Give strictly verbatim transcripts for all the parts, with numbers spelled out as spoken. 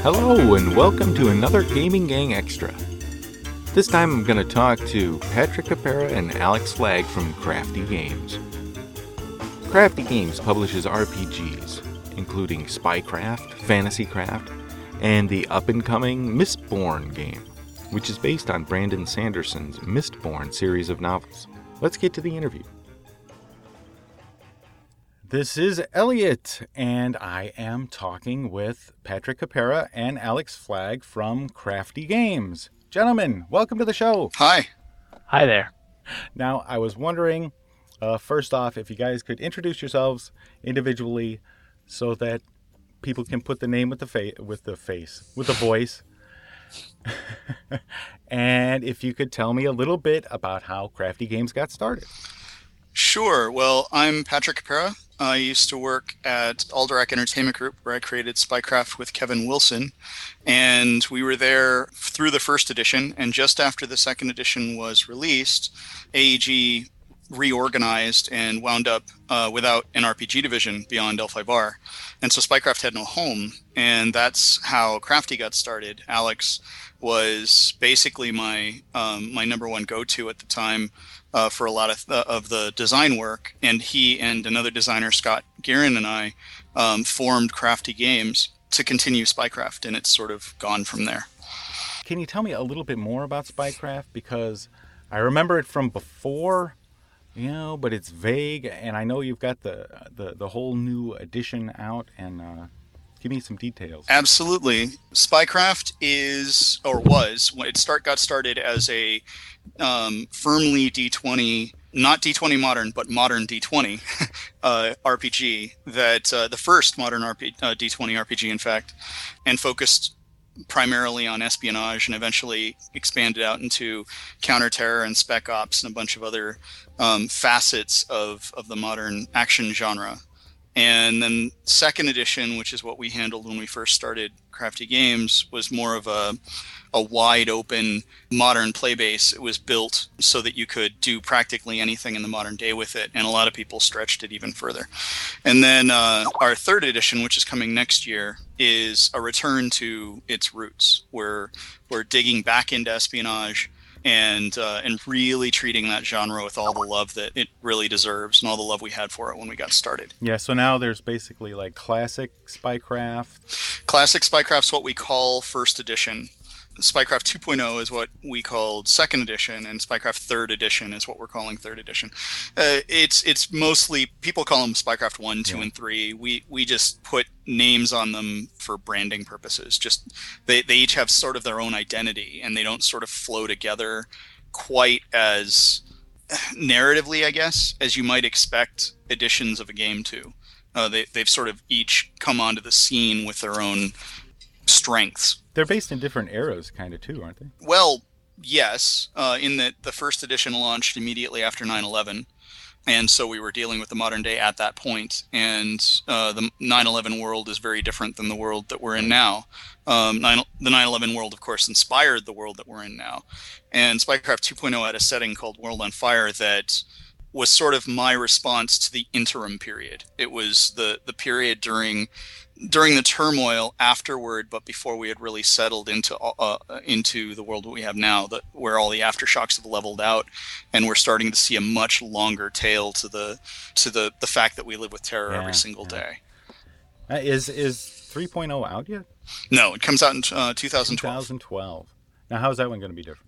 Hello and welcome to another Gaming Gang Extra. This time I'm going to talk to Patrick Capera and Alex Flagg from Crafty Games. Crafty Games publishes R P Gs, including Spycraft, Fantasycraft, and the up-and-coming Mistborn game, which is based on Brandon Sanderson's Mistborn series of novels. Let's get to the interview. This is Elliot, and I am talking with Patrick Capera and Alex Flagg from Crafty Games. Gentlemen, welcome to the show. Hi. Hi there. Now, I was wondering, uh, first off, if you guys could introduce yourselves individually so that people can put the name with the, fa- with the face, with the voice. And if you could tell me a little bit about how Crafty Games got started. Sure. Well, I'm Patrick Capera. I used to work at Alderac Entertainment Group, where I created Spycraft with Kevin Wilson. And we were there through the first edition. And just after the second edition was released, A E G reorganized and wound up uh, without an R P G division beyond Delphi Bar. And so Spycraft had no home. And that's how Crafty got started. Alex was basically my um, my number one go-to at the time uh, for a lot of, th- of the design work. And he and another designer, Scott Guerin, and I um, formed Crafty Games to continue Spycraft, and it's sort of gone from there. Can you tell me a little bit more about Spycraft? Because I remember it from before, you know, but it's vague, and I know you've got the the, the whole new edition out, and uh, give me some details. Absolutely. Spycraft is, or was, when it start got started as a um, firmly D twenty, not D twenty modern, but modern D twenty uh, R P G, that uh, the first modern R P, uh, D twenty R P G, in fact, and focused primarily on espionage and eventually expanded out into counter-terror and spec ops and a bunch of other um, facets of, of the modern action genre. And then second edition, which is what we handled when we first started Crafty Games, was more of a a wide open modern play base. It was built so that you could do practically anything in the modern day with it, and a lot of people stretched it even further. And then uh, our third edition, which is coming next year, is a return to its roots. We're, we're digging back into espionage and uh, and really treating that genre with all the love that it really deserves and all the love we had for it when we got started. Yeah, so now there's basically like classic Spycraft. Classic Spycraft's what we call first edition. Spycraft two point oh is what we called second edition, and Spycraft third edition is what we're calling third edition. Uh, it's it's mostly, people call them Spycraft one, two, yeah. and three. We we just put names on them for branding purposes. Just they, they each have sort of their own identity, and they don't sort of flow together quite as narratively, I guess, as you might expect editions of a game to. Uh, they, they've sort of each come onto the scene with their own strengths. They're based in different eras, kind of, too, aren't they? Well, yes. Uh, in that the first edition launched immediately after nine eleven, and so we were dealing with the modern day at that point. And uh, the nine eleven world is very different than the world that we're in now. Um, nine, the nine eleven world, of course, inspired the world that we're in now. And Spycraft two point oh had a setting called World on Fire that was sort of my response to the interim period. It was the, the period during... during the turmoil afterward, but before we had really settled into uh, into the world that we have now, that where all the aftershocks have leveled out, and we're starting to see a much longer tail to the to the, the fact that we live with terror yeah, every single yeah. day. Uh, is is three point oh out yet? No, it comes out in uh, twenty twelve. twenty twelve. Now, how's that one going to be different?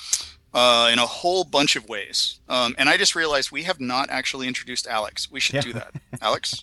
Uh, in a whole bunch of ways. Um, and I just realized we have not actually introduced Alex. We should yeah. do that. Alex?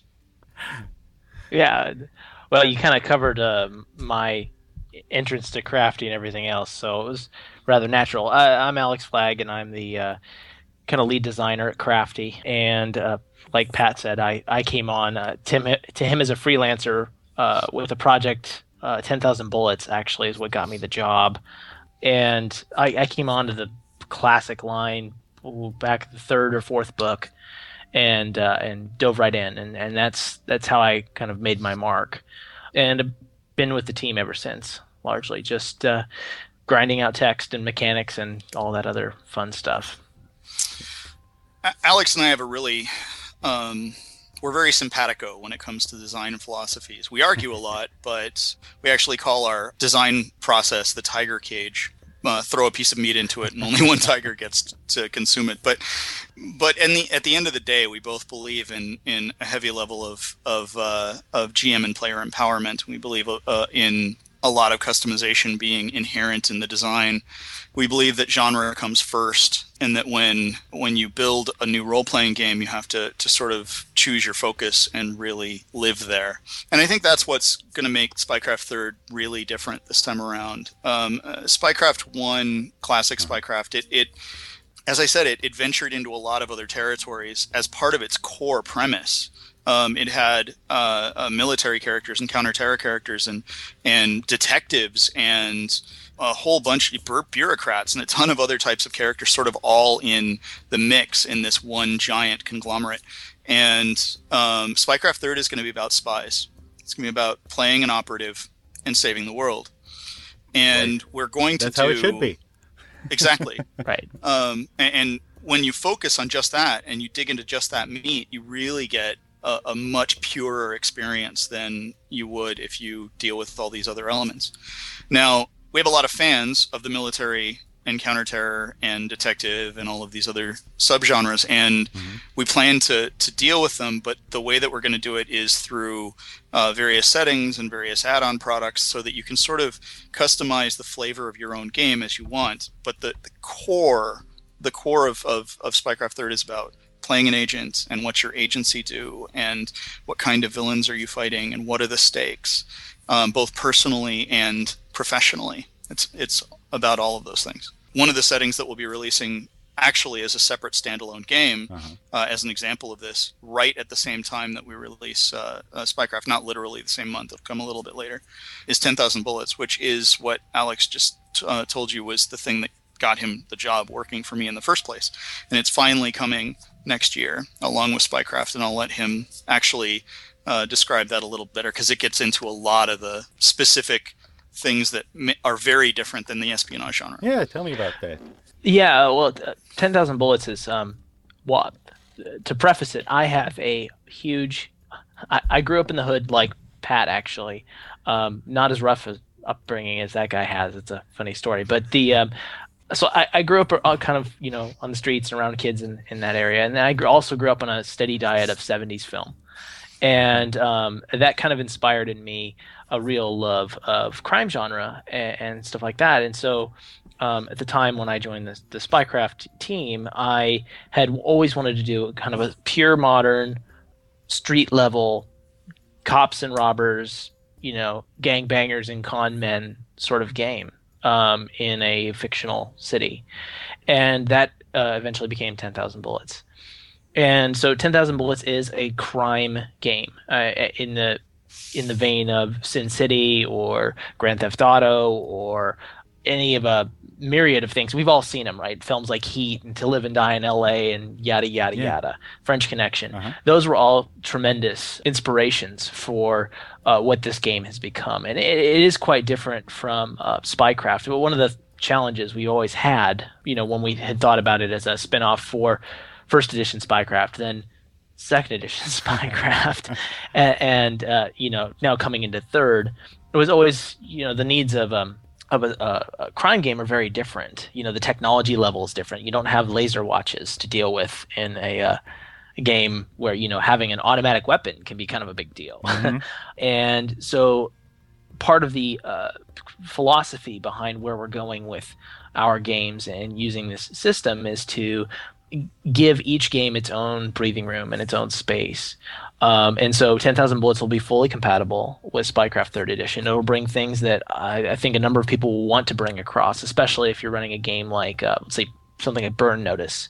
Yeah, well, you kind of covered uh, my entrance to Crafty and everything else, so it was rather natural. I, I'm Alex Flagg, and I'm the uh, kind of lead designer at Crafty. And uh, like Pat said, I, I came on uh, to, to him as a freelancer uh, with a project, uh, ten thousand Bullets, actually, is what got me the job. And I, I came on to the classic line back the third or fourth book, and uh, and dove right in, and, and that's that's how I kind of made my mark, and I've been with the team ever since, largely just uh, grinding out text and mechanics and all that other fun stuff. Alex and I have a really um, we're very simpatico when it comes to design philosophies. We argue a lot, but we actually call our design process the tiger cage. Uh, throw a piece of meat into it, and only one tiger gets to consume it. But, but in the, at the end of the day, we both believe in, in a heavy level of of uh, of G M and player empowerment. We believe uh, in a lot of customization being inherent in the design. We believe that genre comes first, and that when when you build a new role-playing game, you have to to sort of choose your focus and really live there. And I think that's what's going to make Spycraft Third really different this time around. Um, uh, Spycraft One, classic Spycraft, it, it as I said, it, it ventured into a lot of other territories as part of its core premise. Um, it had uh, uh, military characters and counter-terror characters and and detectives and a whole bunch of bureaucrats and a ton of other types of characters sort of all in the mix in this one giant conglomerate. And um, Spycraft Third is going to be about spies. It's going to be about playing an operative and saving the world. And right. we're going to That's do... how it should be. Exactly. Right. Um, and, and when you focus on just that and you dig into just that meat, you really get a, a much purer experience than you would if you deal with all these other elements. Now, we have a lot of fans of the military and counter-terror and detective and all of these other subgenres, and mm-hmm. we plan to to deal with them, but the way that we're going to do it is through uh, various settings and various add-on products so that you can sort of customize the flavor of your own game as you want. But the, the core the core of, of, of Spycraft Third is about playing an agent and what's your agency do and what kind of villains are you fighting and what are the stakes, um, both personally and professionally. It's it's about all of those things. One of the settings that we'll be releasing actually as a separate standalone game, uh-huh. uh, as an example of this, right at the same time that we release uh, uh, Spycraft, not literally the same month, it'll come a little bit later, is ten thousand Bullets, which is what Alex just uh, told you was the thing that got him the job working for me in the first place. And it's finally coming next year, along with Spycraft, and I'll let him actually uh, describe that a little better, because it gets into a lot of the specific things that are very different than the espionage genre. Yeah, tell me about that. Yeah, well, uh, ten thousand Bullets is, um, well, to preface it, I have a huge, I, I grew up in the hood like Pat, actually. Um, not as rough as upbringing as that guy has. It's a funny story. But the, um, so I, I grew up uh, kind of, you know, on the streets and around kids in, in that area. And then I also grew up on a steady diet of seventies film. And um, that kind of inspired in me a real love of crime genre and, and stuff like that. And so um, at the time when I joined the, the Spycraft team, I had always wanted to do kind of a pure modern, street level, cops and robbers, you know, gangbangers and con men sort of game um, in a fictional city. And that uh, eventually became ten thousand Bullets. And so ten thousand Bullets is a crime game uh, in the in the vein of Sin City or Grand Theft Auto or any of a myriad of things. We've all seen them, right? Films like Heat and To Live and Die in L A and yada, yada, yeah. yada. French Connection. Uh-huh. Those were all tremendous inspirations for uh, what this game has become. And it, it is quite different from uh, Spycraft. But one of the challenges we always had, you know, when we had thought about it as a spinoff for first edition Spycraft, then second edition Spycraft, and, and uh, you know, now coming into third, it was always, you know, the needs of um of a, a, a crime game are very different. You know, the technology level is different. You don't have laser watches to deal with in a, uh, a game where, you know, having an automatic weapon can be kind of a big deal. Mm-hmm. And so part of the uh, philosophy behind where we're going with our games and using this system is to give each game its own breathing room and its own space. Um, and so ten thousand Bullets will be fully compatible with Spycraft third Edition. It will bring things that I, I think a number of people will want to bring across, especially if you're running a game like, uh, let's say, something like Burn Notice,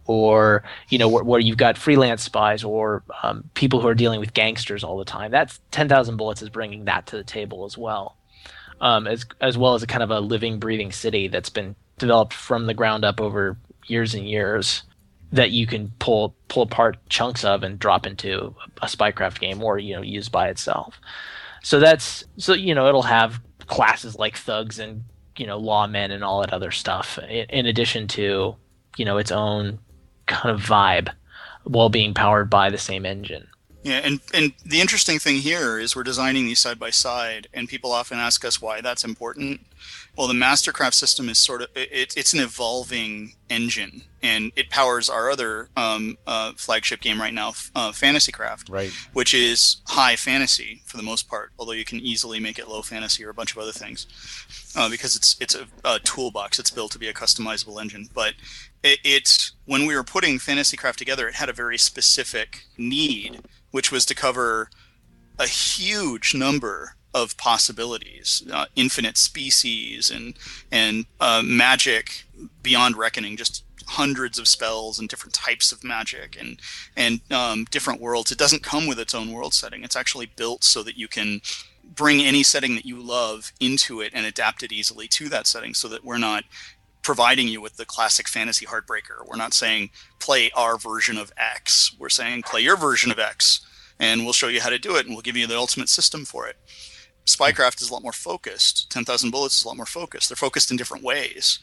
or, you know, where, where you've got freelance spies or um, people who are dealing with gangsters all the time. That's ten thousand Bullets is bringing that to the table as well, um, as as well as a kind of a living, breathing city that's been developed from the ground up over years and years that you can pull pull apart chunks of and drop into a Spycraft game or, you know, use by itself. So that's so you know it'll have classes like thugs and, you know, lawmen and all that other stuff in, in addition to, you know, its own kind of vibe while being powered by the same engine. Yeah, and and the interesting thing here is we're designing these side by side, and people often ask us why that's important. Well, the Mastercraft system is sort of it, it's an evolving engine, and it powers our other um, uh, flagship game right now, uh, Fantasycraft, Right. which is high fantasy for the most part. Although you can easily make it low fantasy or a bunch of other things, uh, because it's it's a, a toolbox. It's built to be a customizable engine, but it, it's when we were putting Fantasycraft together, it had a very specific need, which was to cover a huge number of possibilities, uh, infinite species, and and uh, magic beyond reckoning, just hundreds of spells and different types of magic and and um, different worlds. It doesn't come with its own world setting. It's actually built so that you can bring any setting that you love into it and adapt it easily to that setting, so that we're not providing you with the classic fantasy heartbreaker. We're not saying play our version of X. We're saying play your version of X, and we'll show you how to do it, and we'll give you the ultimate system for it. Spycraft is a lot more focused. ten thousand Bullets is a lot more focused. They're focused in different ways.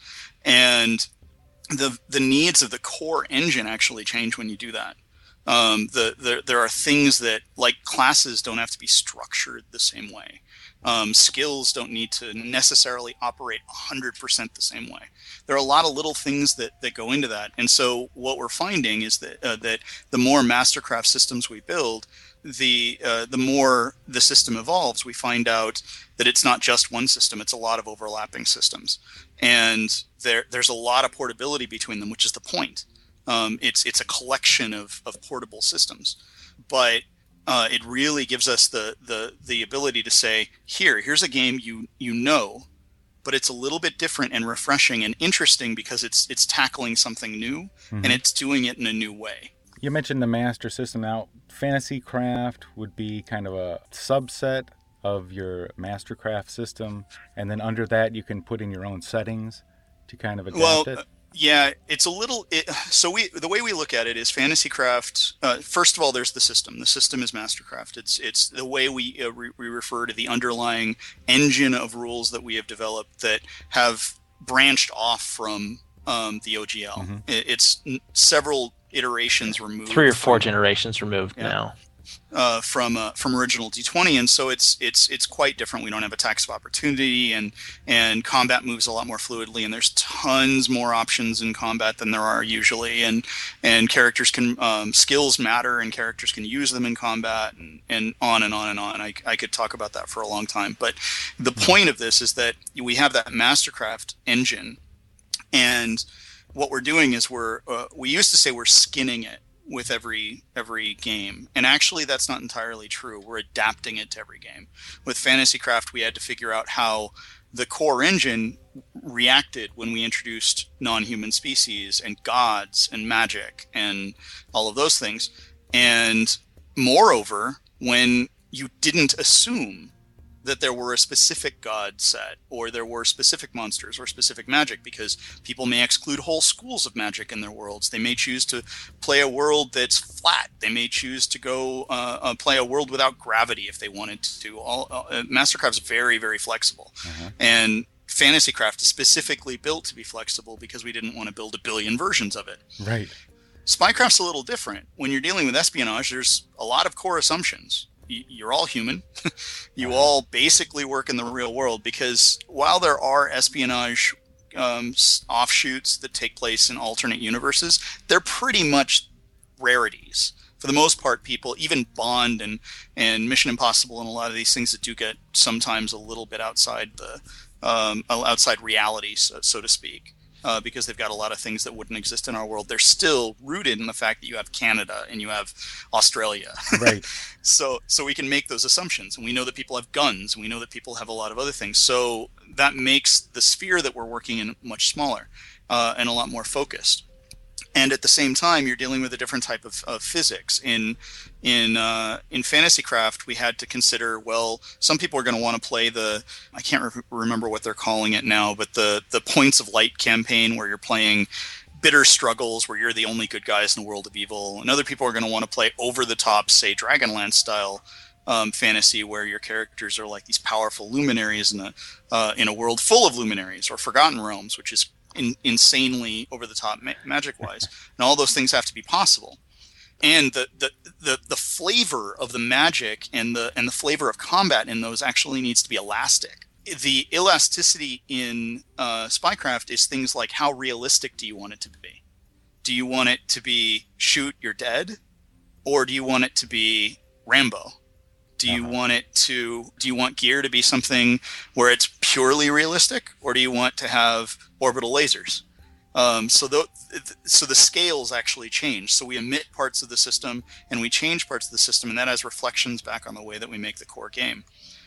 And the the needs of the core engine actually change when you do that. Um, the, the There are things that, like classes, don't have to be structured the same way. Um, skills don't need to necessarily operate one hundred percent the same way. There are a lot of little things that, that go into that. And so what we're finding is that uh, that the more Mastercraft systems we build, the uh, the more the system evolves. We find out that it's not just one system, it's a lot of overlapping systems. And there there's a lot of portability between them, which is the point. Um, it's it's a collection of, of portable systems. But uh, it really gives us the, the the ability to say, here, here's a game you you know, but it's a little bit different and refreshing and interesting because it's it's tackling something new, mm-hmm. and it's doing it in a new way. You mentioned the master system. Now, Fantasycraft would be kind of a subset of your Mastercraft system, and then under that you can put in your own settings to kind of adapt well, it. Uh, yeah, it's a little. It, so we the way we look at it is Fantasycraft. Uh, first of all, there's the system. The system is Mastercraft. It's it's the way we uh, re- we refer to the underlying engine of rules that we have developed that have branched off from um, the O G L. Mm-hmm. It, it's n- several iterations removed. Three or four from, generations removed yeah. now. Uh, from uh, from original D twenty, and so it's it's it's quite different. We don't have a tax of opportunity, and and combat moves a lot more fluidly, and there's tons more options in combat than there are usually, and and characters can um, skills matter, and characters can use them in combat, and, and on and on and on. I, I could talk about that for a long time, but the point of this is that we have that Mastercraft engine, and what we're doing is we're uh, we used to say we're skinning it with every every game, and actually that's not entirely true. We're adapting it to every game. With Fantasycraft, we had to figure out how the core engine reacted when we introduced non-human species and gods and magic and all of those things. And moreover, when you didn't assume that there were a specific god set, or there were specific monsters or specific magic, because people may exclude whole schools of magic in their worlds. They may choose to play a world that's flat. They may choose to go uh, uh, play a world without gravity if they wanted to. All uh, Mastercraft's very, very flexible. Uh-huh. And Fantasycraft is specifically built to be flexible because we didn't want to build a billion versions of it. Right. Spycraft's a little different. When you're dealing with espionage, there's a lot of core assumptions. You're all human. You all basically work in the real world, because while there are espionage um, offshoots that take place in alternate universes, they're pretty much rarities. For the most part, people, even Bond and, and Mission Impossible and a lot of these things that do get sometimes a little bit outside the um, outside reality, so, so to speak. Uh, because they've got a lot of things that wouldn't exist in our world. They're still rooted in the fact that you have Canada and you have Australia. Right. so so we can make those assumptions. And we know that people have guns. And we know that people have a lot of other things. So that makes the sphere that we're working in much smaller uh, and a lot more focused. And at the same time, you're dealing with a different type of, of physics. In in uh, in Fantasycraft, we had to consider, well, some people are going to want to play the, I can't re- remember what they're calling it now, but the, the Points of Light campaign, where you're playing bitter struggles, where you're the only good guys in the world of evil. And other people are going to want to play over-the-top, say, Dragonlance style um, fantasy, where your characters are like these powerful luminaries in a, uh, in a world full of luminaries, or Forgotten Realms, which is In, insanely over the top ma- magic wise, and all those things have to be possible. and the, the the the flavor of the magic and the and the flavor of combat in those actually needs to be elastic. The elasticity in uh, Spycraft is things like, how realistic do you want it to be? Do you want it to be shoot, you're dead, or do you want it to be Rambo? Do you uh-huh. want it to? Do you want gear to be something where it's purely realistic, or do you want to have orbital lasers? Um, so the so the scales actually change. So we emit parts of the system and we change parts of the system, and that has reflections back on the way that we make the core game.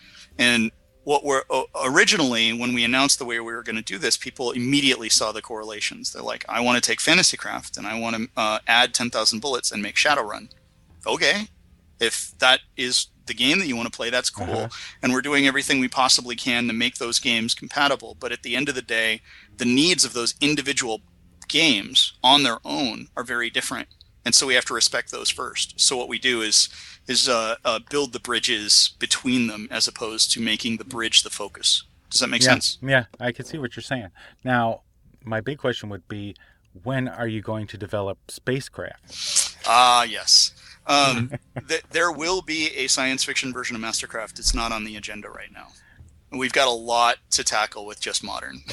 And what we're originally, when we announced the way we were going to do this, people immediately saw the correlations. They're like, I want to take Fantasycraft and I want to uh, add ten thousand bullets and make Shadowrun. Okay, if that is the game that you want to play, that's cool. Uh-huh. And we're doing everything we possibly can to make those games compatible. But at the end of the day, the needs of those individual games on their own are very different. And so we have to respect those first. So what we do is is uh, uh, build the bridges between them as opposed to making the bridge the focus. Does that make yeah. sense? Yeah, I can see what you're saying. Now, my big question would be, when are you going to develop Spacecraft? Ah, uh, yes. Um, th- there will be a science fiction version of Mastercraft. It's not on the agenda right now. We've got a lot to tackle with just modern.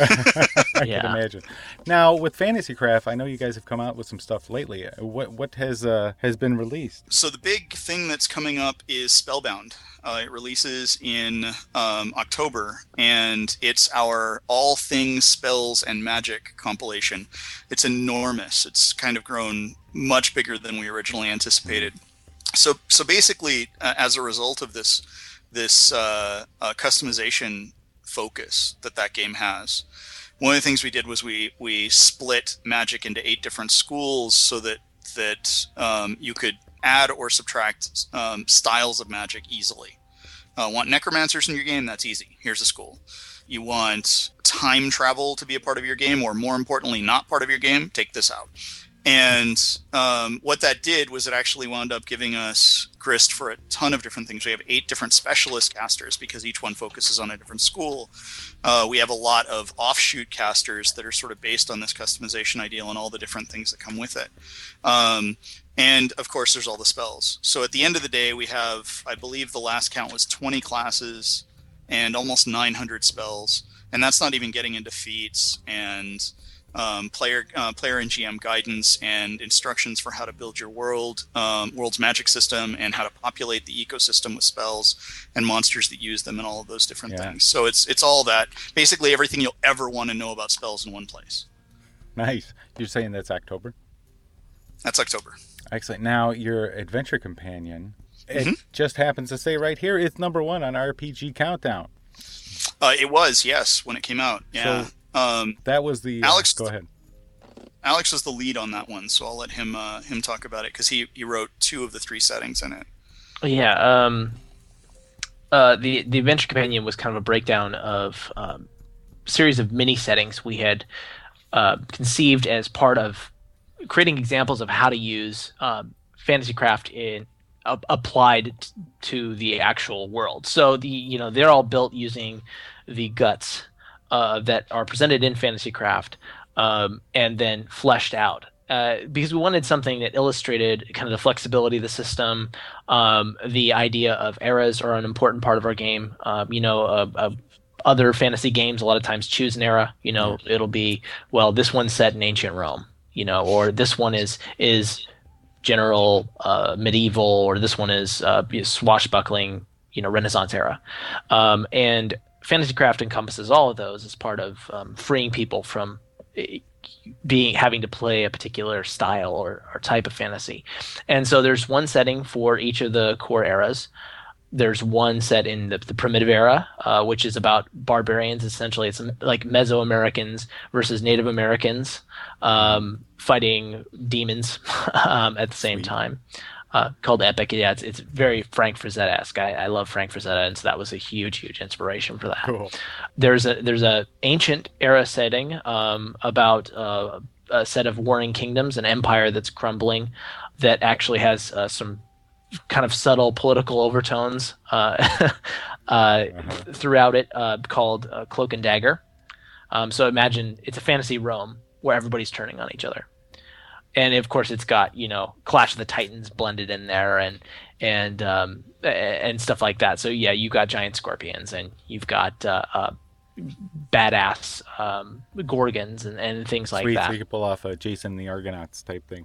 I yeah. can imagine. Now, with Fantasycraft, I know you guys have come out with some stuff lately. What what has uh, has been released? So the big thing that's coming up is Spellbound. Uh, it releases in um, October, and it's our all things spells and magic compilation. It's enormous. It's kind of grown much bigger than we originally anticipated. So so basically, uh, as a result of this. this uh, uh, customization focus that that game has. One of the things we did was we we split Magic into eight different schools so that that um, you could add or subtract um, styles of Magic easily. Uh, want Necromancers in your game? That's easy. Here's a school. You want time travel to be a part of your game, or more importantly, not part of your game? Take this out. And um, what that did was it actually wound up giving us grist for a ton of different things. We have eight different specialist casters because each one focuses on a different school. Uh, we have a lot of offshoot casters that are sort of based on this customization ideal and all the different things that come with it. Um, and, of course, there's all the spells. So at the end of the day, we have, I believe the last count was twenty classes and almost nine hundred spells. And that's not even getting into feats and... Um, player uh, player and G M guidance and instructions for how to build your world, um, world's magic system, and how to populate the ecosystem with spells and monsters that use them and all of those different yeah. things. So it's it's all that. Basically everything you'll ever want to know about spells in one place. Nice. You're saying that's October? That's October. Excellent. Now, your adventure companion, it mm-hmm. just happens to say right here, it's number one on R P G Countdown. Uh, it was, yes, when it came out. Yeah. So, Um, that was the Alex. Uh, go ahead. Alex was the lead on that one, so I'll let him uh, him talk about it because he, he wrote two of the three settings in it. Yeah. Um, uh, the the Adventure Companion was kind of a breakdown of um, a series of mini settings we had uh, conceived as part of creating examples of how to use um, Fantasycraft in uh, applied t- to the actual world. So the you know they're all built using the guts. Uh, that are presented in Fantasycraft um, and then fleshed out. Uh, because we wanted something that illustrated kind of the flexibility of the system. Um, the idea of eras are an important part of our game. Um, you know, uh, uh, other fantasy games a lot of times choose an era. You know, it'll be, well, this one's set in ancient Rome, you know, or this one is is general uh, medieval, or this one is uh, swashbuckling, you know, Renaissance era. Um, and Fantasycraft encompasses all of those as part of um, freeing people from being having to play a particular style or, or type of fantasy. And so there's one setting for each of the core eras. There's one set in the, the primitive era, uh, which is about barbarians. Essentially, it's like Mesoamericans versus Native Americans um, fighting demons um, at the same Sweet. time. Uh, called Epic. Yeah, it's it's very Frank Frazetta-esque. I, I love Frank Frazetta, and so that was a huge, huge inspiration for that. Cool. There's a there's a ancient era setting um, about uh, a set of warring kingdoms, an empire that's crumbling, that actually has uh, some kind of subtle political overtones uh, uh, uh-huh. throughout it, uh, called uh, Cloak and Dagger. Um, so imagine it's a fantasy Rome where everybody's turning on each other. and of course it's got, you know, Clash of the Titans blended in there, and and um, and stuff like that. So yeah, you got giant scorpions, and you've got uh, uh, badass um, gorgons and, and things like Sweet, that. so you could pull off a Jason the Argonauts type thing.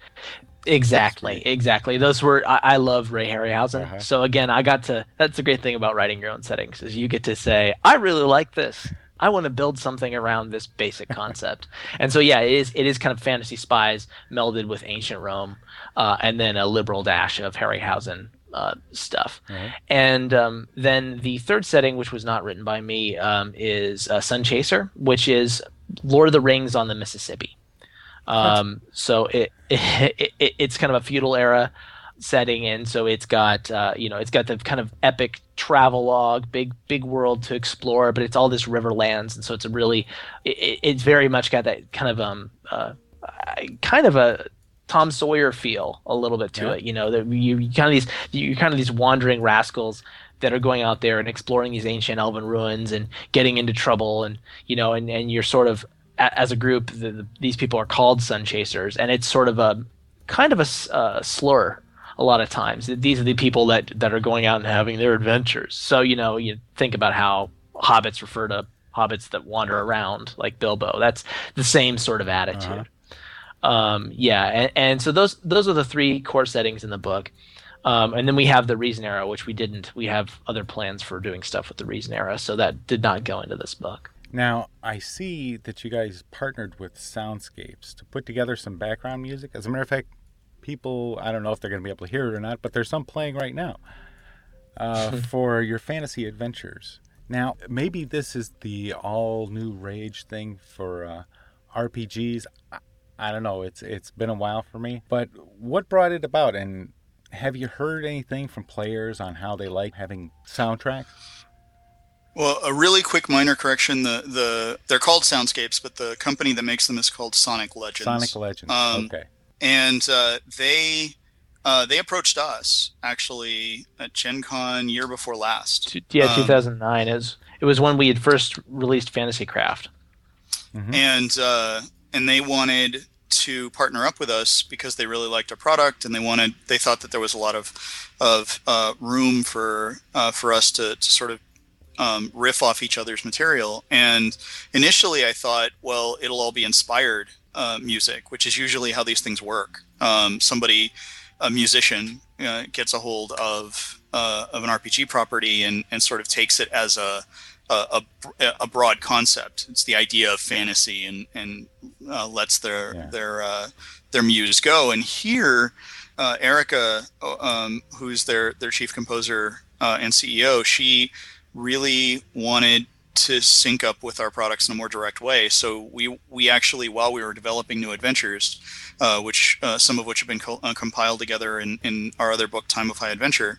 Exactly, exactly. Those were I, I love Ray Harryhausen. Uh-huh. So again, I got to. That's the great thing about writing your own settings is you get to say, I really like this. I want to build something around this basic concept. And so yeah, it is it is kind of fantasy spies melded with ancient Rome, uh, and then a liberal dash of Harryhausen uh, stuff. Uh-huh. And um, then the third setting, which was not written by me, um, is uh, Sun Chaser, which is Lord of the Rings on the Mississippi. Um, so it, it, it it's kind of a feudal era setting, and so it's got uh, you know it's got the kind of epic travelogue, big big world to explore, but it's all this riverlands, and so it's a really it, it's very much got that kind of um uh, kind of a Tom Sawyer feel a little bit to Yeah. it. You know, that you, you kind of these you kind of these wandering rascals that are going out there and exploring these ancient elven ruins and getting into trouble, and you know, and, and you're sort of as a group, the, the, these people are called Sun Chasers, and it's sort of a kind of a uh, slur a lot of times. These are the people that, that are going out and having their adventures. So, you know, you think about how hobbits refer to hobbits that wander around, like Bilbo. That's the same sort of attitude. Uh-huh. Um, yeah, and, and so those those are the three core settings in the book. Um, and then we have the Reason Era, which we didn't. We have other plans for doing stuff with the Reason Era, so that did not go into this book. Now, I see that you guys partnered with Soundscapes to put together some background music. As a matter of fact, people, I don't know if they're going to be able to hear it or not, but there's some playing right now uh, for your fantasy adventures. Now, maybe this is the all-new rage thing for uh, R P Gs. I, I don't know. It's It's been a while for me. But what brought it about? And have you heard anything from players on how they like having soundtracks? Well, a really quick minor correction. The the they're called Soundscapes, but the company that makes them is called Sonic Legends. Sonic Legends. Um, okay. And uh, they uh, they approached us actually at Gen Con year before last. Yeah, Um, two thousand nine is it was when we had first released Fantasy Craft. Mm-hmm. and uh, and they wanted to partner up with us because they really liked our product, and they wanted they thought that there was a lot of of uh, room for uh, for us to, to sort of um, riff off each other's material. And initially, I thought, well, it'll all be inspired uh, music, which is usually how these things work. Um, somebody, a musician, uh, gets a hold of uh, of an R P G property and and sort of takes it as a A, a, a broad concept. It's the idea of fantasy, and and uh, lets their Yeah. their uh, their muse go. And here, uh, Erica, um, who's their their chief composer uh, and C E O, she really wanted to sync up with our products in a more direct way. So we we actually, while we were developing new adventures, uh, which uh, some of which have been co- uh, compiled together in in our other book, Time of High Adventure,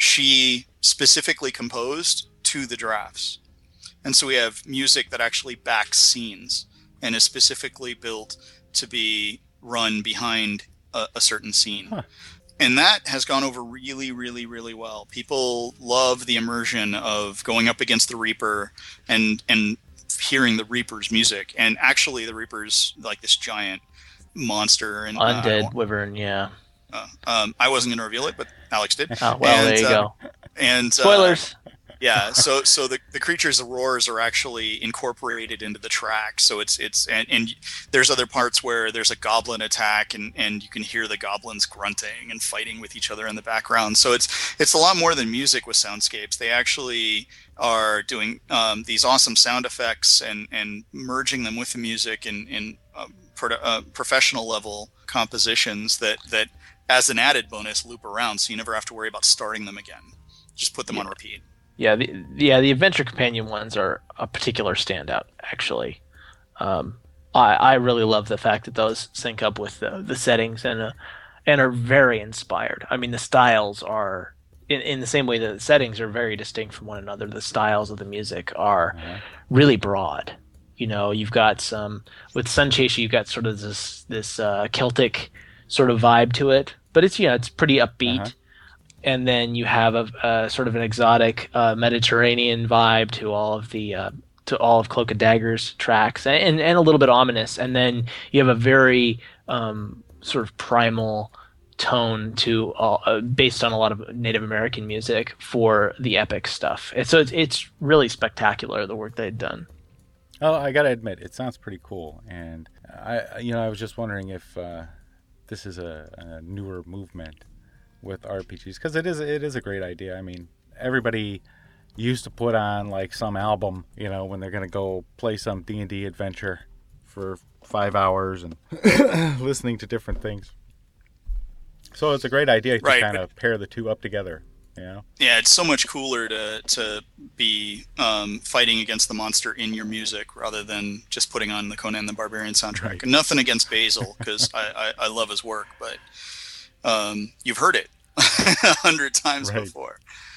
she specifically composed to the drafts. And so we have music that actually backs scenes and is specifically built to be run behind a, a certain scene. Huh. And that has gone over really, really, really well. People love the immersion of going up against the Reaper and and hearing the Reaper's music. And actually, the Reaper's like this giant monster. And Undead uh, Wyvern, yeah. uh, um, I wasn't going to reveal it, but Alex did. Oh, well, And, there you uh, go. And uh, Spoilers. yeah, so so the, the creatures' roars are actually incorporated into the track. So it's it's and, and there's other parts where there's a goblin attack, and, and you can hear the goblins grunting and fighting with each other in the background. So it's it's a lot more than music with Soundscapes. They actually are doing um, these awesome sound effects and, and merging them with the music in in um, pro- uh, professional level compositions that that as an added bonus loop around, so you never have to worry about starting them again. Just put them Yeah. on repeat. Yeah, the yeah the Adventure Companion ones are a particular standout, actually. Um, I I really love the fact that those sync up with the, the settings and uh, and are very inspired. I mean, the styles are in in the same way that the settings are very distinct from one another. The styles of the music are Uh-huh. really broad. You know, you've got some with Sun Chaser, you've got sort of this this uh, Celtic sort of vibe to it, but it's you know it's pretty upbeat. Uh-huh. And then you have a, a sort of an exotic uh, Mediterranean vibe to all of the uh, to all of Cloak and Dagger's tracks, and, and a little bit ominous. And then you have a very um, sort of primal tone to uh, based on a lot of Native American music for the epic stuff. And so it's, it's really spectacular, the work they'd done. Oh, I gotta admit, it sounds pretty cool. And I, you know, I was just wondering if uh, this is a, a newer movement with R P Gs, because it is it is a great idea. I mean, everybody used to put on like some album, you know, when they're gonna go play some D and D adventure for five hours and listening to different things. So it's a great idea to right, kind but, of pair the two up together, you know? Yeah, it's so much cooler to to be um, fighting against the monster in your music rather than just putting on the Conan the Barbarian soundtrack. Right. Nothing against Basil, because I, I, I love his work, but um, you've heard it a hundred times right. before.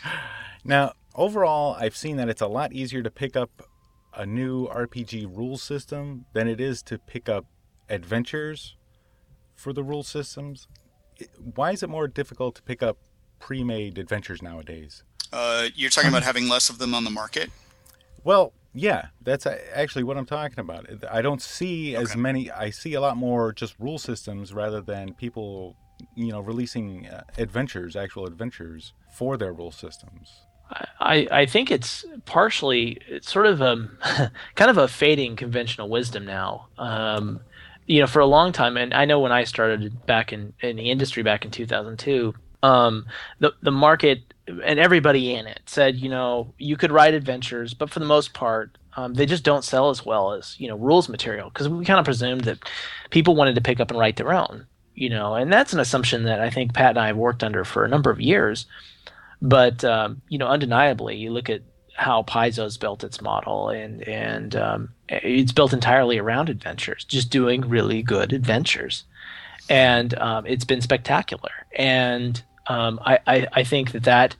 Now, overall, I've seen that it's a lot easier to pick up a new R P G rule system than it is to pick up adventures for the rule systems. Why is it more difficult to pick up pre-made adventures nowadays? Uh, you're talking about having less of them on the market? Well, yeah, that's actually what I'm talking about. I don't see as okay. many. I see a lot more just rule systems rather than people, you know, releasing uh, adventures, actual adventures for their rule systems. I, I think it's partially it's sort of a kind of a fading conventional wisdom now. Um, you know, for a long time, and I know when I started back in, in the industry back in two thousand two, um, the the market and everybody in it said, you know, you could write adventures, but for the most part, um, they just don't sell as well as, you know, rules material, because we kind of presumed that people wanted to pick up and write their own, you know, and that's an assumption that I think Pat and I have worked under for a number of years. But, um, you know, undeniably, you look at how Paizo's built its model, and, and um, it's built entirely around adventures, just doing really good adventures. And um, it's been spectacular. And um, I, I, I think that that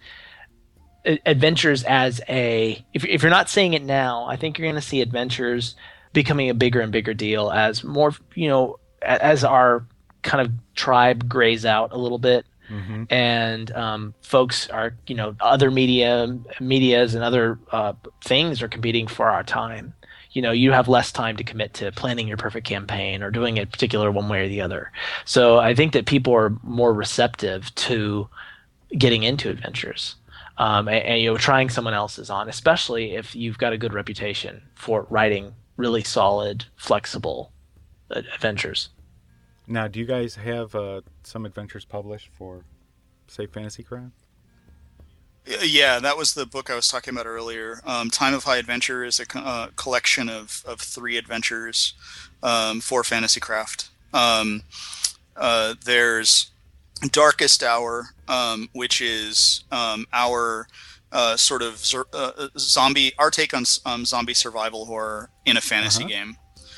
adventures as a, if, if you're not seeing it now, I think you're going to see adventures becoming a bigger and bigger deal as more, you know, as our kind of tribe grays out a little bit. Mm-hmm. And um, folks are, you know, other media, medias and other uh, things are competing for our time. You know, you have less time to commit to planning your perfect campaign or doing it particular one way or the other. So I think that people are more receptive to getting into adventures um, and, and, you know, trying someone else's on, especially if you've got a good reputation for writing really solid, flexible adventures. Now, do you guys have uh, some adventures published for, say, Fantasycraft? Yeah, that was the book I was talking about earlier. Um, Time of High Adventure is a co- uh, collection of, of three adventures um, for Fantasycraft. Um, uh, there's Darkest Hour, um, which is um, our uh, sort of zer- uh, zombie, our take on um, zombie survival horror in a fantasy uh-huh. game.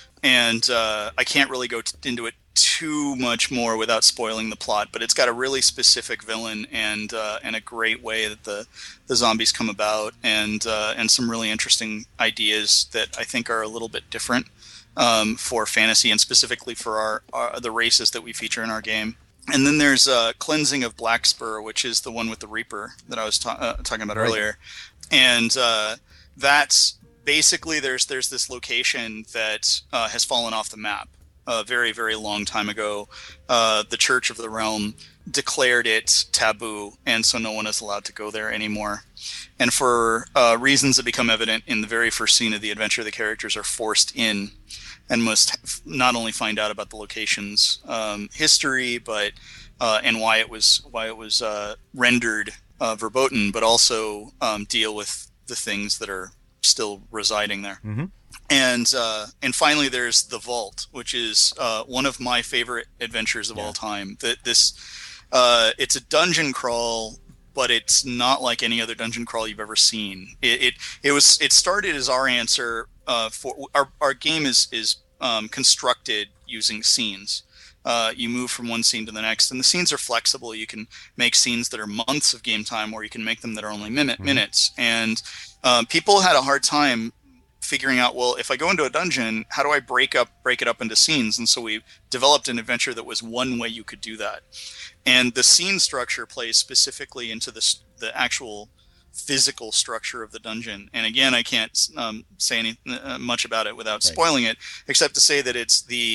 And uh, I can't really go t- into it too much more without spoiling the plot, but it's got a really specific villain and uh, and a great way that the the zombies come about, and uh, and some really interesting ideas that I think are a little bit different um, for fantasy and specifically for our, our the races that we feature in our game. And then there's uh, Cleansing of Blackspur, which is the one with the Reaper that I was ta- uh, talking about right. earlier, and uh, that's basically there's there's this location that uh, has fallen off the map. A very, very long time ago, uh, the Church of the Realm declared it taboo, and so no one is allowed to go there anymore. And for uh, reasons that become evident in the very first scene of the adventure, the characters are forced in and must not only find out about the location's um, history, but uh, and why it was why it was uh, rendered uh, verboten, but also um, deal with the things that are still residing there. Mm-hmm. And uh, and finally, there's The Vault, which is uh, one of my favorite adventures of yeah. all time. That this, uh, it's a dungeon crawl, but it's not like any other dungeon crawl you've ever seen. It it, it was it started as our answer uh, for our our game is is um, constructed using scenes. Uh, you move from one scene to the next, and the scenes are flexible. You can make scenes that are months of game time, or you can make them that are only minute, mm-hmm. minutes. And um, people had a hard time figuring out, well, if I go into a dungeon, how do I break up break it up into scenes? And so we developed an adventure that was one way you could do that. And the scene structure plays specifically into the the actual physical structure of the dungeon. And again, I can't um, say any uh, much about it without spoiling right. it, except to say that it's the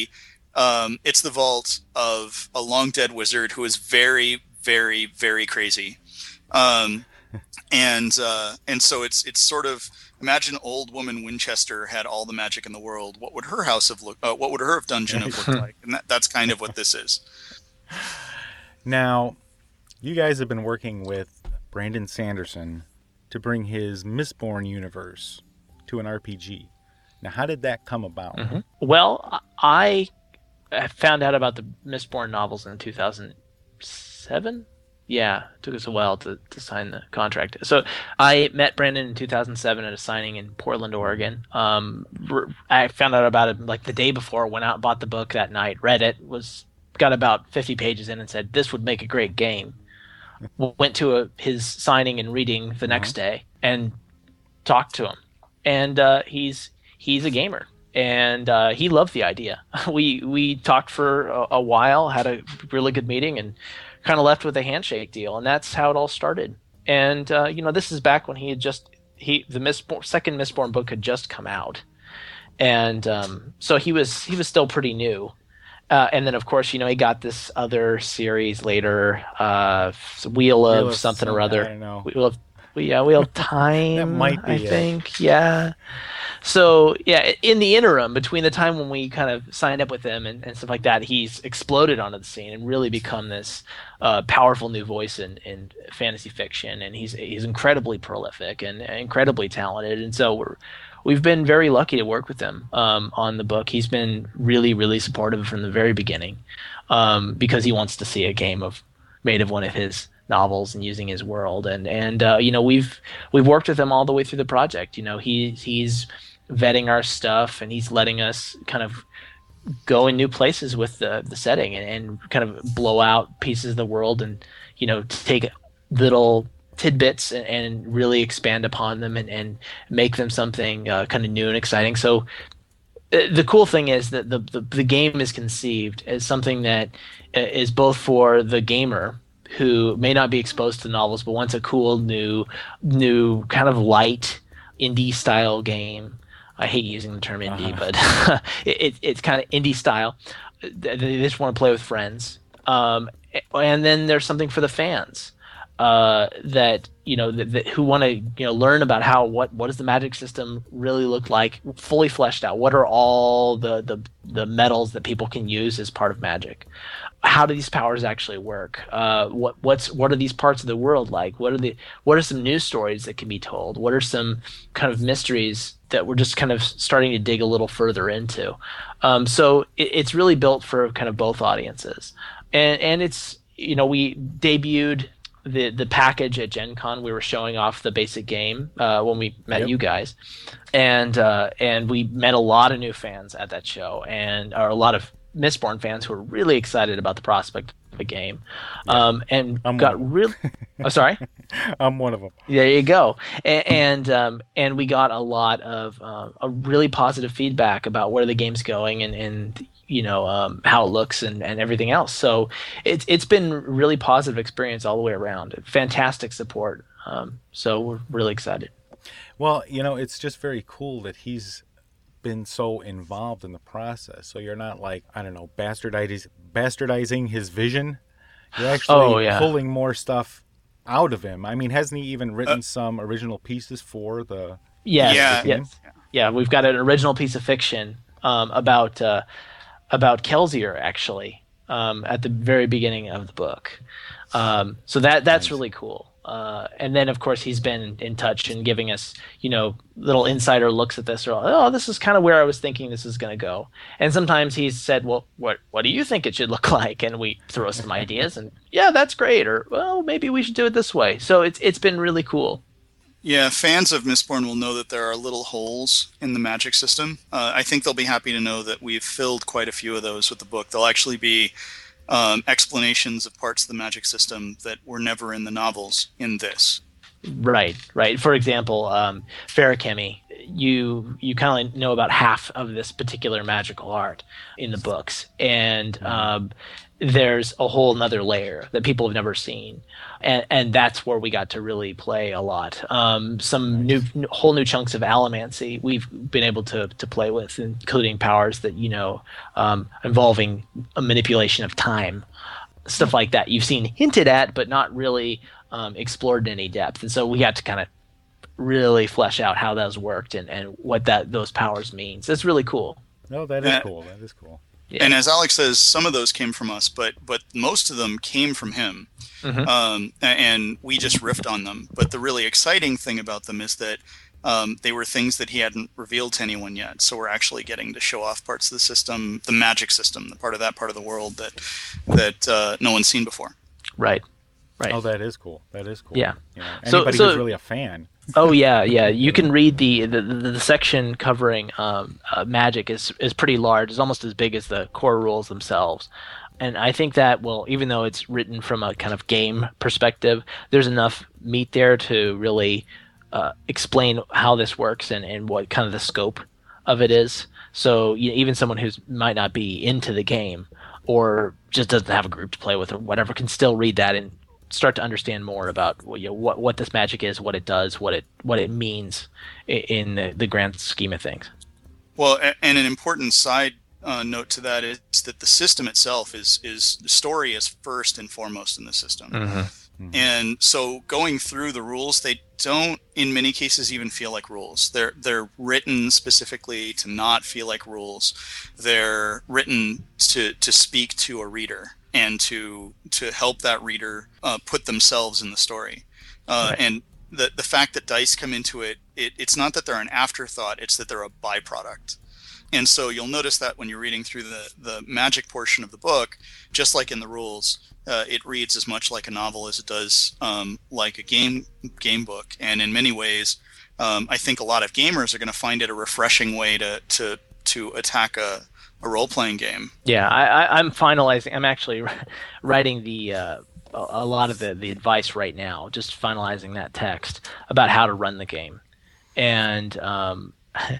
Um, it's the vault of a long dead wizard who is very, very, very crazy. Um, and uh, and so it's it's sort of, imagine old woman Winchester had all the magic in the world. What would her house have looked? Uh, what would her dungeon have looked like? And that, that's kind of what this is. Now, you guys have been working with Brandon Sanderson to bring his Mistborn universe to an R P G. Now, how did that come about? Mm-hmm. Well, I found out about the Mistborn novels in two thousand seven. Yeah, it took us a while to, to sign the contract. So I met Brandon in two thousand seven at a signing in Portland, Oregon. Um, I found out about it like the day before, went out and bought the book that night, read it, was got about fifty pages in and said, this would make a great game. Went to a, his signing and reading the next uh-huh. day and talked to him. And uh, he's he's a gamer. And uh, he loved the idea. We we talked for a, a while, had a really good meeting, and kind of left with a handshake deal. And that's how it all started. And uh, you know, this is back when he had just he the Mistborn, second Mistborn book had just come out, and um, so he was he was still pretty new. Uh, and then, of course, you know, he got this other series later, uh, Wheel of Wheel something of, or other. I don't know. Wheel of, yeah, Wheel of Time. That might be I it. think. Yeah. So yeah, in the interim between the time when we kind of signed up with him and, and stuff like that, he's exploded onto the scene and really become this uh, powerful new voice in, in fantasy fiction. And he's he's incredibly prolific and incredibly talented. And so we're. We've been very lucky to work with him um, on the book. He's been really, really supportive from the very beginning um, because he wants to see a game of made of one of his novels and using his world. And and uh, you know, we've we've worked with him all the way through the project. You know, he he's vetting our stuff and he's letting us kind of go in new places with the the setting and, and kind of blow out pieces of the world and you know take little tidbits and, and really expand upon them and, and make them something uh, kind of new and exciting. So uh, the cool thing is that the, the the game is conceived as something that uh, is both for the gamer who may not be exposed to novels but wants a cool new new kind of light indie style game. I hate using the term indie, uh-huh. but it, it, it's kind of indie style. They just want to play with friends. Um, and then there's something for the fans. Uh, that you know that, that who want to you know learn about how what what does the magic system really look like, fully fleshed out. What are all the the the metals that people can use as part of magic? How do these powers actually work? Uh, what what's what are these parts of the world like? What are the what are some news stories that can be told? What are some kind of mysteries that we're just kind of starting to dig a little further into? Um, so it, it's really built for kind of both audiences, and and it's you know we debuted the the package at Gen Con. We were showing off the basic game uh, when we met yep. you guys, and uh, and we met a lot of new fans at that show, and or a lot of Mistborn fans who were really excited about the prospect of a game, yeah. um, and I'm got really. Oh, sorry. I'm one of them. There you go, and and, um, and we got a lot of uh, a really positive feedback about where the game's going and and. you know um, how it looks and, and everything else. So it's it's been really positive experience all the way around. Fantastic support. Um, so we're really excited. Well, you know, it's just very cool that he's been so involved in the process. So you're not like, I don't know, bastardizing, bastardizing his vision. You're actually oh, yeah. pulling more stuff out of him. I mean, hasn't he even written uh, some original pieces for the yes, yeah. The yes. Yeah, we've got an original piece of fiction um, about uh, about Kelsier, actually, um, at the very beginning of the book. Um, so that that's nice. Really cool. Uh, and then, of course, he's been in touch and giving us, you know, little insider looks at this. Or, oh, this is kind of where I was thinking this is going to go. And sometimes he's said, well, what what do you think it should look like? And we throw some ideas and, yeah, that's great. Or, well, maybe we should do it this way. So it's it's been really cool. Yeah, fans of Mistborn will know that there are little holes in the magic system. Uh, I think they'll be happy to know that we've filled quite a few of those with the book. There'll actually be um, explanations of parts of the magic system that were never in the novels in this. Right, right. For example, um, Feruchemy, you you kind of know about half of this particular magical art in the books, and um, there's a whole nother layer that people have never seen, and and that's where we got to really play a lot. Um, some new, whole new chunks of allomancy we've been able to to play with, including powers that you know um, involving a manipulation of time, stuff like that. You've seen hinted at, but not really um, explored in any depth, and so we got to kind of really flesh out how those worked and, and what that those powers means. That's really cool. No, that is cool. That is cool. Yeah. And as Alex says, some of those came from us, but but most of them came from him. Mm-hmm. Um, and we just riffed on them. But the really exciting thing about them is that um, they were things that he hadn't revealed to anyone yet. So we're actually getting to show off parts of the system, the magic system, the part of that part of the world that that uh, no one's seen before. Right. Right. Oh, that is cool. That is cool. Yeah. You know, anybody so, so, who's really a fan. Oh yeah, yeah. You can read the the, the, the section covering um, uh, magic is is pretty large. It's almost as big as the core rules themselves. And I think that, well, even though it's written from a kind of game perspective, there's enough meat there to really uh, explain how this works and, and what kind of the scope of it is. So you know, even someone who might not be into the game or just doesn't have a group to play with or whatever can still read that and start to understand more about you know, what what this magic is, what it does, what it what it means in the, the grand scheme of things. Well, and an important side uh, note to that is that the system itself is is the story is first and foremost in the system. Mm-hmm. Mm-hmm. And so going through the rules, they don't in many cases even feel like rules. They're they're written specifically to not feel like rules. They're written to to speak to a reader and to to help that reader uh, put themselves in the story. Uh, right. And the the fact that dice come into it, it, it's not that they're an afterthought, it's that they're a byproduct. And so you'll notice that when you're reading through the, the magic portion of the book, just like in the rules, uh, it reads as much like a novel as it does um, like a game game book. And in many ways, um, I think a lot of gamers are going to find it a refreshing way to to, to attack a a role-playing game. Yeah, I, I, I'm finalizing. I'm actually writing the uh, a, a lot of the, the advice right now. Just finalizing that text about how to run the game, and um,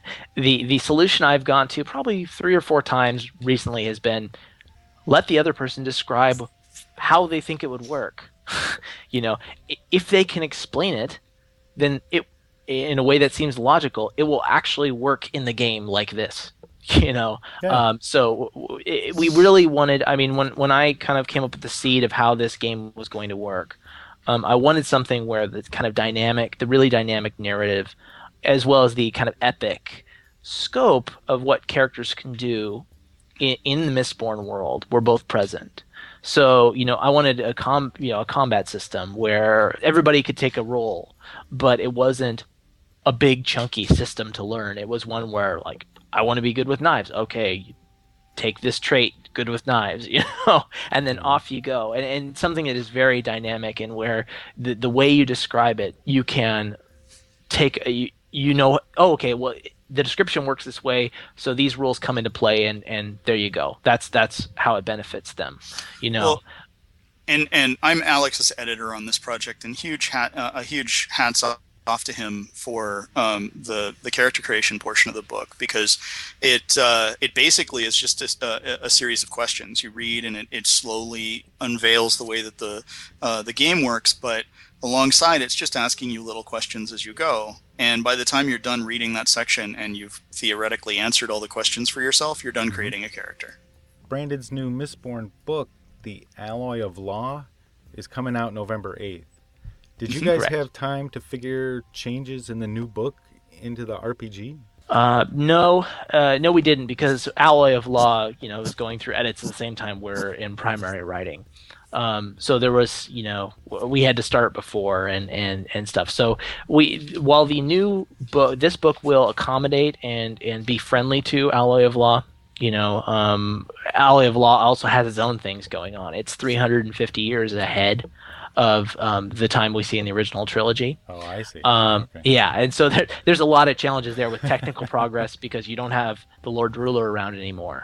the the solution I've gone to probably three or four times recently has been let the other person describe how they think it would work. You know, if they can explain it, then it in a way that seems logical, it will actually work in the game like this. You know, yeah. um, so it, we really wanted. I mean, when when I kind of came up with the seed of how this game was going to work, um, I wanted something where the kind of dynamic, the really dynamic narrative, as well as the kind of epic scope of what characters can do in, in the Mistborn world were both present. So you know, I wanted a com, you know, a combat system where everybody could take a role, but it wasn't a big chunky system to learn. It was one where like, I want to be good with knives. Okay, take this trait, good with knives, you know, and then off you go. And, and something that is very dynamic and where the the way you describe it, you can take, a, you, you know, oh, okay, well, the description works this way, so these rules come into play, and, and there you go. That's that's how it benefits them, you know. Well, and and I'm Alex's editor on this project, and huge hat, uh, a huge hats off. off to him for um, the the character creation portion of the book, because it uh, it basically is just a, a series of questions you read, and it, it slowly unveils the way that the uh, the game works. But alongside, it's just asking you little questions as you go. And by the time you're done reading that section and you've theoretically answered all the questions for yourself, you're done creating a character. Brandon's new Mistborn book, The Alloy of Law, is coming out November eighth. Did you guys Correct. have time to figure changes in the new book into the R P G? Uh, no, uh, no, we didn't, because Alloy of Law, you know, is going through edits at the same time we're in primary writing. Um, so there was, you know, we had to start before and, and, and stuff. So we, while the new book, this book will accommodate and, and be friendly to Alloy of Law. You know, um, Alloy of Law also has its own things going on. It's three hundred fifty years ahead of um, the time we see in the original trilogy. Oh, I see. Um, okay. Yeah, and so there, there's a lot of challenges there with technical progress because you don't have the Lord Ruler around anymore.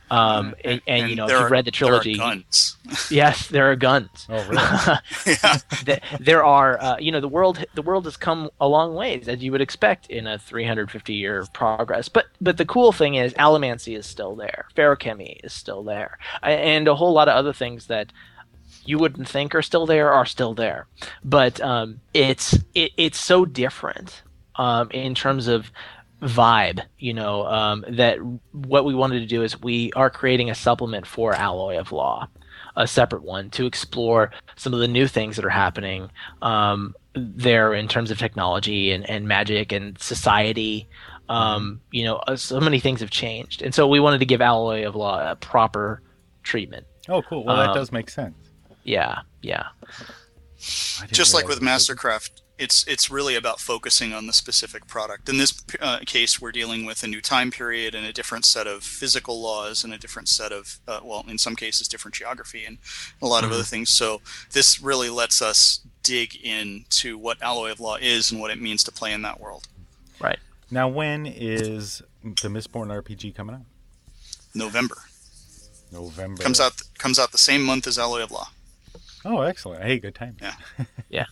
Um, and, and, and you know, if there you've are, read the trilogy, there are guns. yes, there are guns. Oh, really? Yeah. Th- there are, uh, you know, the world the world has come a long ways, as you would expect in a three hundred fifty year progress. But but the cool thing is, allomancy is still there, feruchemy is still there, a- and a whole lot of other things that you wouldn't think are still there are still there. But um, it's it, it's so different um, in terms of vibe, you know, um, that what we wanted to do is we are creating a supplement for Alloy of Law, a separate one to explore some of the new things that are happening um, there in terms of technology and, and magic and society. Um, you know, uh, so many things have changed, and so we wanted to give Alloy of Law a proper treatment. Oh, cool. Well, that Um, does make sense. Yeah, yeah, I didn't Just like realize with it was- Mastercraft, it's it's really about focusing on the specific product. In this uh, case, we're dealing with a new time period and a different set of physical laws and a different set of, uh, well, in some cases, different geography and a lot of other things. So this really lets us dig into what Alloy of Law is and what it means to play in that world. right. Now, when is the Mistborn R P G coming out? November November. comes out comes out the same month as Alloy of Law. Oh, excellent. Hey, good time. Yeah. Yeah.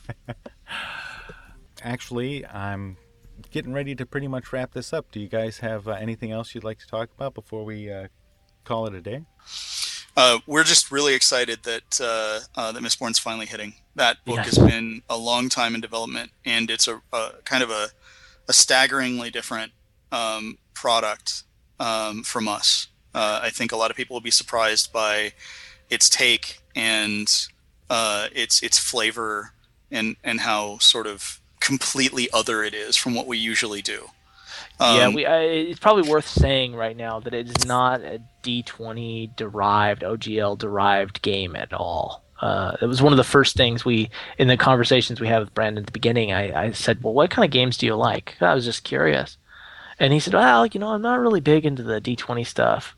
Actually, I'm getting ready to pretty much wrap this up. Do you guys have uh, anything else you'd like to talk about before we uh, call it a day? Uh, we're just really excited that uh, uh, that Mistborn's finally hitting. That book Yes. has been a long time in development, and it's a, a kind of a, a staggeringly different um, product um, from us. Uh, I think a lot of people will be surprised by its take and uh, its its flavor and and how sort of completely other it is from what we usually do. yeah, Um, we. I, it's probably worth saying right now that it is not a D twenty derived, O G L derived game at all. Uh, it was one of the first things we, in the conversations we had with Brandon at the beginning, I, I said, well, what kind of games do you like? I was just curious. And he said, well, you know, I'm not really big into the D twenty stuff.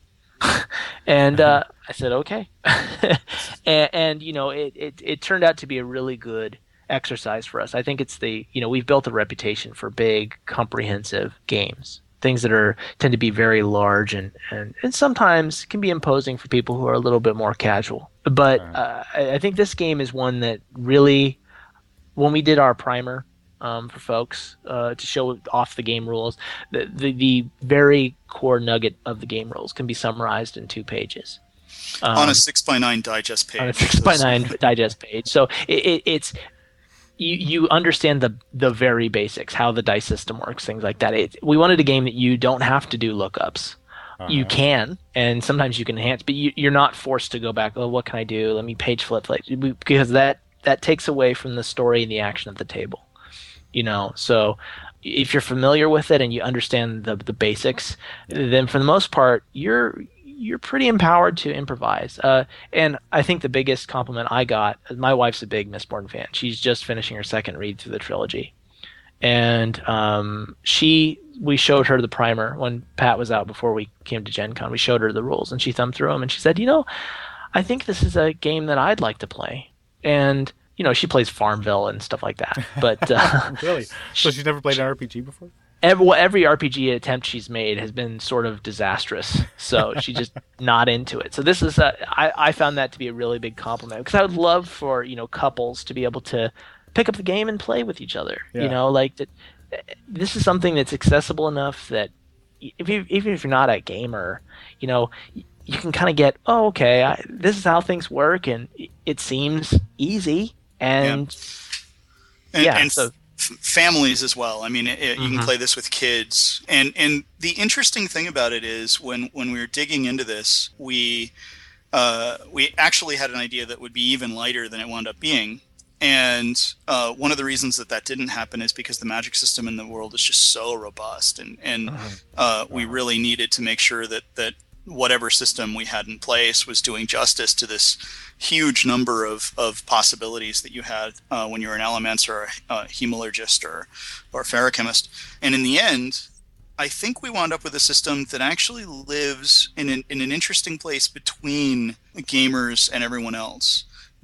and uh, I said, okay. and, and, you know, it, it, it turned out to be a really good exercise for us. I think it's the, you know, we've built a reputation for big, comprehensive games, things that are tend to be very large and, and, and sometimes can be imposing for people who are a little bit more casual. But uh, I, I think this game is one that really, when we did our primer um, for folks uh, to show off the game rules, the, the, the very core nugget of the game rules can be summarized in two pages. Um, on a six by nine digest page. on a six by nine digest page. So it, it, it's you you understand the the very basics, how the dice system works, things like that. It, we wanted a game that you don't have to do lookups. Uh-huh. You can, and sometimes you can enhance, but you, you're not forced to go back. Oh, what can I do? Let me page flip, like, because that that takes away from the story and the action of the table. You know, so if you're familiar with it and you understand the the basics, then for the most part, you're you're pretty empowered to improvise. Uh, and I think the biggest compliment I got, my wife's a big Mistborn fan. She's just finishing her second read through the trilogy. And um, she, we showed her the primer when Pat was out before we came to Gen Con. We showed her the rules and she thumbed through them and she said, you know, I think this is a game that I'd like to play. And, you know, she plays Farmville and stuff like that. But uh, Really? So she's never played an R P G before? every, well, every R P G attempt she's made has been sort of disastrous. So she's just not into it. So this is, a, I, I found that to be a really big compliment because I would love for, you know, couples to be able to pick up the game and play with each other. Yeah. You know, like that. This is something that's accessible enough that if you, even if you're not a gamer, you know, you can kind of get, oh, okay, I, this is how things work, and it seems easy. And and, yeah, and so- f- families as well. I mean, it, it- you can Mhm. play this with kids. And and the interesting thing about it is when when we were digging into this, we uh, we actually had an idea that would be even lighter than it wound up being. And uh, one of the reasons that that didn't happen is because the magic system in the world is just so robust, and and uh, we really needed to make sure that that whatever system we had in place was doing justice to this huge number of, of possibilities that you had uh, when you were an allomancer or a, a hemalurgist or or feruchemist. And in the end, I think we wound up with a system that actually lives in an, in an interesting place between gamers and everyone else.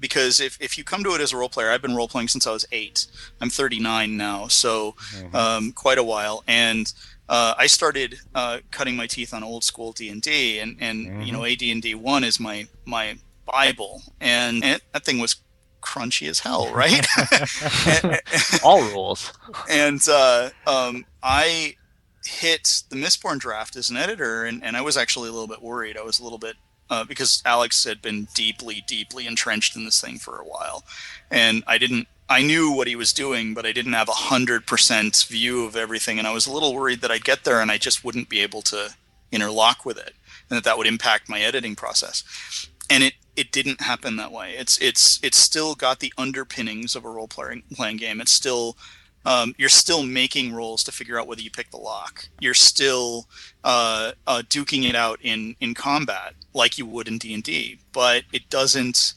because if, if you come to it as a role player, I've been role playing since I was eight. I'm thirty-nine now, so mm-hmm. um, quite a while. And uh, I started uh, cutting my teeth on old school D and D, and, and mm-hmm. you know, A D and D one is my my Bible, and, and that thing was crunchy as hell, right? and, All rules. And uh, um, I hit the Mistborn draft as an editor, and, and I was actually a little bit worried. I was a little bit uh, because Alex had been deeply, deeply entrenched in this thing for a while, and I didn't. I knew what he was doing, but I didn't have a hundred percent view of everything, and I was a little worried that I'd get there and I just wouldn't be able to interlock with it, and that that would impact my editing process. And it, it didn't happen that way. It's it's it's still got the underpinnings of a role playing playing game. It's still um, you're still making rolls to figure out whether you pick the lock. You're still uh, uh, duking it out in, in combat like you would in D and D, but it doesn't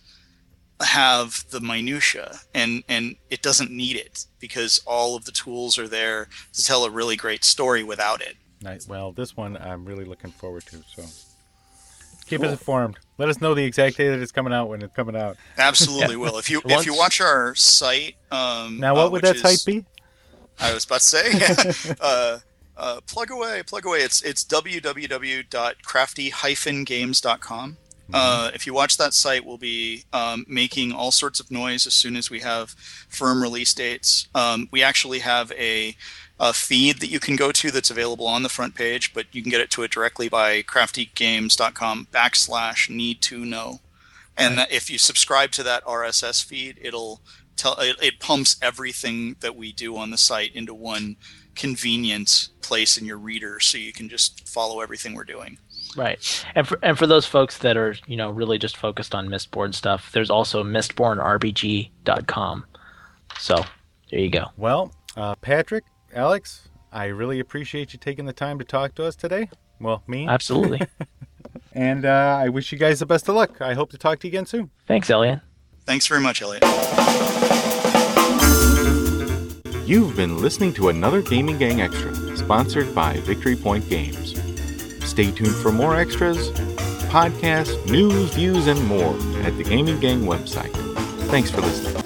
have the minutia, and and it doesn't need it because all of the tools are there to tell a really great story without it. Nice. Well, this one I'm really looking forward to. So keep cool. us informed. Let us know the exact day that it's coming out when it's coming out. Absolutely will. If you Once... if you watch our site, um, now what uh, would that is, site be? I was about to say, uh, uh, plug away, plug away. It's it's w w w dot crafty dash games dot com. Uh, if you watch that site, we'll be um, making all sorts of noise as soon as we have firm release dates. Um, we actually have a, a feed that you can go to that's available on the front page, but you can get it to it directly by craftygames.com backslash need to know. And that if you subscribe to that R S S feed, it'll tell it, it pumps everything that we do on the site into one convenient place in your reader, so you can just follow everything we're doing. Right, and for and for those folks that are, you know, really just focused on Mistborn stuff, there's also mistborn r p g dot com. So there you go. Well, uh, Patrick, Alex, I really appreciate you taking the time to talk to us today. Well, me, absolutely. And uh, I wish you guys the best of luck. I hope to talk to you again soon. Thanks, Elliot. Thanks very much, Elliot. You've been listening to another Gaming Gang Extra, sponsored by Victory Point Games. Stay tuned for more extras, podcasts, news, views, and more at the Gaming Gang website. Thanks for listening.